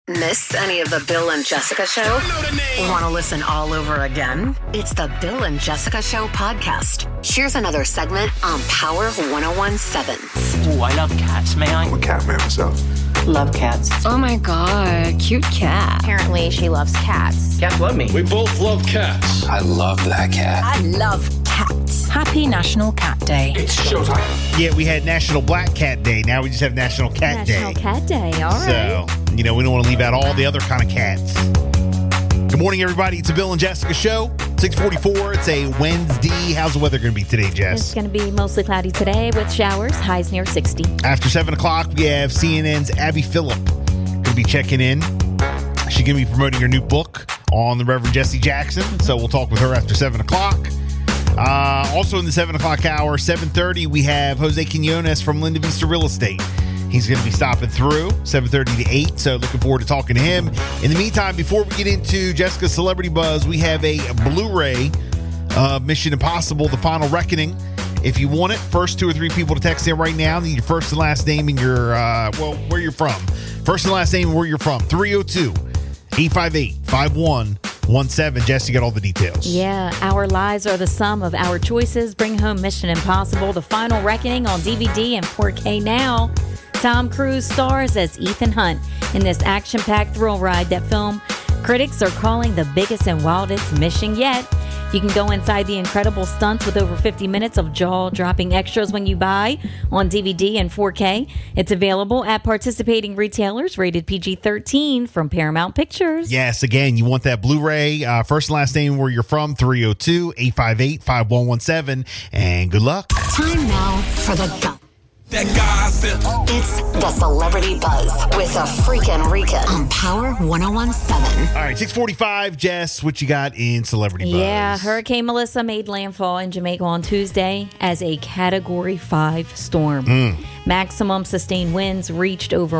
Miss any of the Bill and Jessica Show? Want to listen all over again? It's the Bill and Jessica Show podcast. Here's another segment on Power 101.7. Ooh, I love cats, may I? I'm a cat man myself. Love cats. Oh my God, cute cat. Apparently, she loves cats. Cats love me. We both love cats. I love that cat. I love cats. Happy National Cat Day. It's showtime. Yeah, we had National Black Cat Day. Now we just have National Cat Day. National Cat Day, all right. So, we don't want to leave out all the other kind of cats. Good morning, everybody. It's a Bill and Jessica show. 6:44. It's a Wednesday. How's the weather going to be today, Jess? It's going to be mostly cloudy today with showers, highs near 60. After 7 o'clock, we have CNN's Abby Phillip going to be checking in. She's going to be promoting her new book on the Reverend Jesse Jackson. So we'll talk with her after 7 o'clock. Also in the 7 o'clock hour, 7:30, we have Jose Quinones from Linda Vista Real Estate. He's going to be stopping through 7:30 to 8, so looking forward to talking to him. In the meantime, before we get into Jessica's Celebrity Buzz, we have a Blu-ray Mission Impossible: The Final Reckoning. If you want it, first 2 or 3 people to text in right now. Need your first and last name and your, where you're from. First and last name and where you're from. 302-858-5117. Jess, you got all the details. Yeah, our lives are the sum of our choices. Bring home Mission Impossible: The Final Reckoning on DVD and 4K now. Tom Cruise stars as Ethan Hunt in this action-packed thrill ride that film critics are calling the biggest and wildest mission yet. You can go inside the incredible stunts with over 50 minutes of jaw-dropping extras when you buy on DVD and 4K. It's available at participating retailers, rated PG-13 from Paramount Pictures. Yes, again, you want that Blu-ray, first and last name where you're from, 302-858-5117, and good luck. Time now for the gun. That gossip. It's the Celebrity Buzz with a freaking Rika on Power 101.7. All right, 6:45, Jess, what you got in Celebrity Buzz? Yeah, Hurricane Melissa made landfall in Jamaica on Tuesday as a Category 5 storm. Maximum sustained winds reached over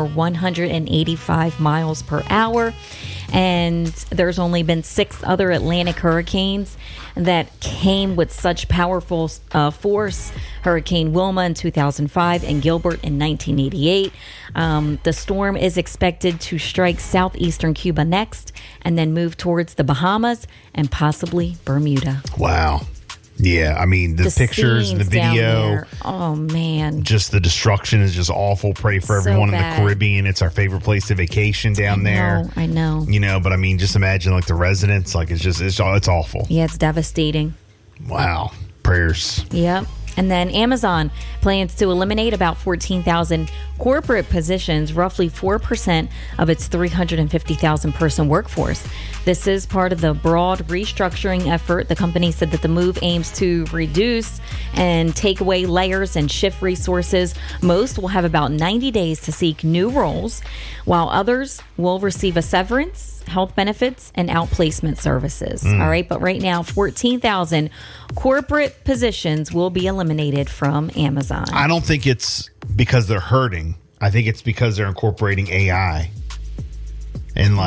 185 miles per hour. And there's only been 6 other Atlantic hurricanes that came with such powerful force. Hurricane Wilma in 2005 and Gilbert in 1988. The storm is expected to strike southeastern Cuba next and then move towards the Bahamas and possibly Bermuda. Wow. Yeah, I mean, the pictures and the video. Oh, man. Just the destruction is just awful. Pray for So everyone in bad. the Caribbean. It's our favorite place to vacation down there. I know. But I mean, just imagine like the residents. Like it's awful. Yeah, it's devastating. Wow. Prayers. Yep. And then Amazon plans to eliminate about 14,000 corporate positions, roughly 4% of its 350,000 person workforce. This is part of the broad restructuring effort. The company said that the move aims to reduce and take away layers and shift resources. Most will have about 90 days to seek new roles, while others will receive a severance, health benefits, and outplacement services. All right. But right now, 14,000 corporate positions will be eliminated from Amazon. I don't think it's because they're hurting. I think it's because they're incorporating AI. And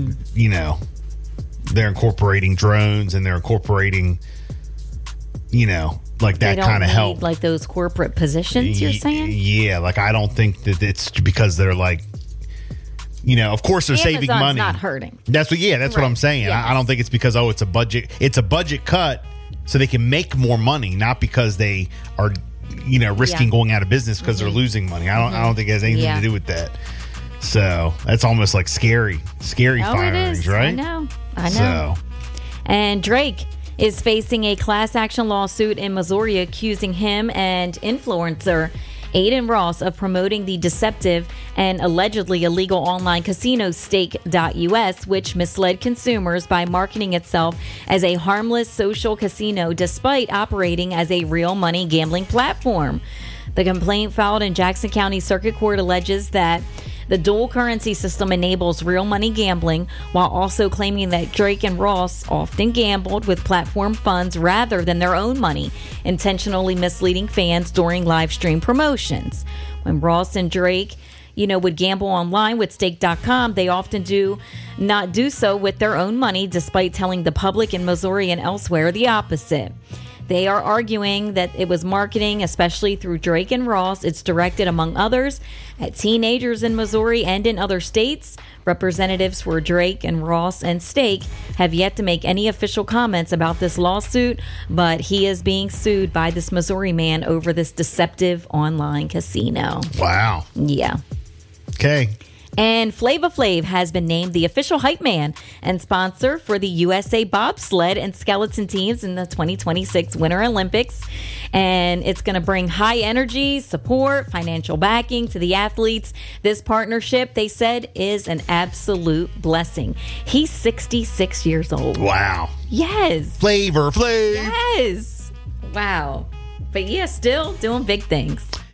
they're incorporating drones and they're incorporating, like that kind of help. Like those corporate positions, you're saying? Yeah. Like, I don't think that it's because they're like, of course they're saving Amazon's money. not hurting. That's what I'm saying. Yes. I don't think it's because, it's a budget. It's a budget cut so they can make more money, not because they are, risking going out of business because they're losing money. I don't think it has anything to do with that. So that's almost like scary firings, right? I know. So. And Drake is facing a class action lawsuit in Missouri accusing him and influencer Aiden Ross of promoting the deceptive and allegedly illegal online casino Stake.us, which misled consumers by marketing itself as a harmless social casino despite operating as a real money gambling platform. The complaint filed in Jackson County Circuit Court alleges that the dual currency system enables real money gambling while also claiming that Drake and Ross often gambled with platform funds rather than their own money, intentionally misleading fans during live stream promotions. When Ross and Drake, would gamble online with Stake.com, they often do not do so with their own money, despite telling the public in Missouri and elsewhere the opposite. They are arguing that it was marketing, especially through Drake and Ross. It's directed, among others, at teenagers in Missouri and in other states. Representatives for Drake and Ross and Stake have yet to make any official comments about this lawsuit, but he is being sued by this Missouri man over this deceptive online casino. Wow. Yeah. Okay. And Flava Flav has been named the official hype man and sponsor for the USA bobsled and skeleton teams in the 2026 Winter Olympics. And it's going to bring high energy, support, financial backing to the athletes. This partnership, they said, is an absolute blessing. He's 66 years old. Wow. Yes. Flavor Flav. Yes. Wow. But yeah, still doing big things.